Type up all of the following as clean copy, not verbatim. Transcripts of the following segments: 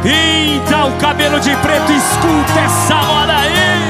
Então, cabelo de preto, escuta essa moda aí,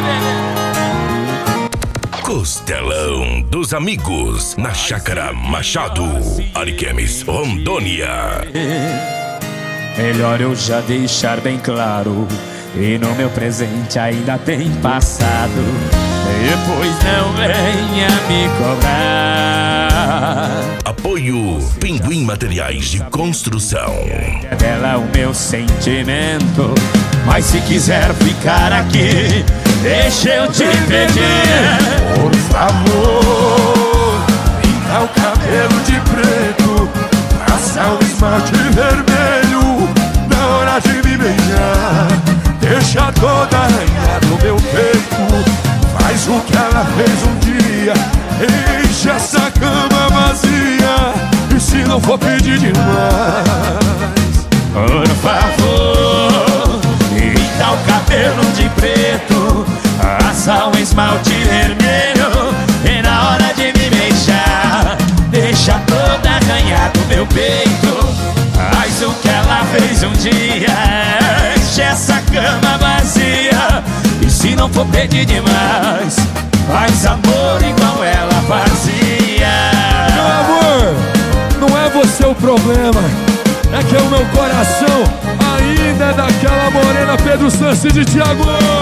Costelão dos Amigos, na Chácara Machado, Ariquemes, Rondônia. Melhor eu já deixar bem claro, e no meu presente ainda tem passado. Depois não venha me cobrar. Apoio Pinguim Materiais de Construção. É dela o meu sentimento, mas se quiser ficar aqui, deixa eu te pedir, por favor, pinta o cabelo de preto, passa o esmalte vermelho na hora de me beijar. Deixa toda arranhada no meu peito, faz o que ela fez um dia, enche essa cama vazia, e se não for pedir demais, por favor, pinta o cabelo de preto, passa um esmalte vermelho, e na hora de me beijar, deixa toda arranhada no meu peito, faz o que ela fez um dia, enche essa cama vazia, e se não for pedir demais, faz amor igual ela fazia. meu amor, não é você o problema, é que o meu coração ainda é daquela morena Pedro Santos de Thiago.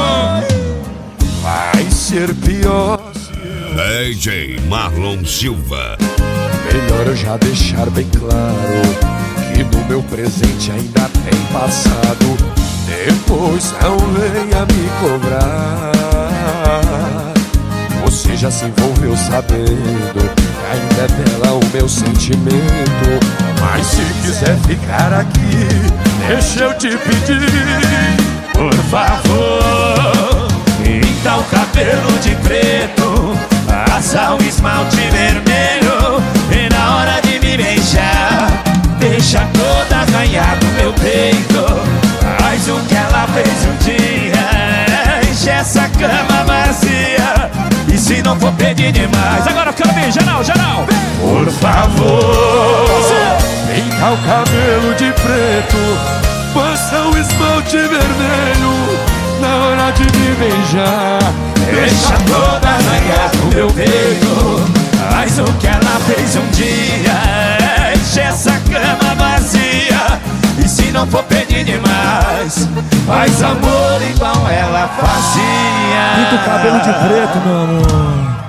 Vai ser pior DJ Marlon Silva. Melhor eu já deixar bem claro que no meu presente ainda tem passado. Depois não venha me cobrar. Você já se envolveu sabendo que ainda é dela o meu sentimento, mas se quiser ficar aqui, deixa eu te pedir, por favor, pinta o cabelo de preto, passa o esmalte vermelho, e na hora de me beijar, deixa toda arranhada no meu peito, faz o que ela fez um dia, enche essa cama vazia, e se não for pedir demais, agora eu quero ver, geral, por favor, pinta o cabelo de preto, passa o esmalte vermelho na hora de me beijar, deixa toda arranhada no meu peito, faz o que ela fez um dia, enche essa cama vazia, e se não for pedir demais, faz amor igual ela fazia. pinta o cabelo de preto, meu amor.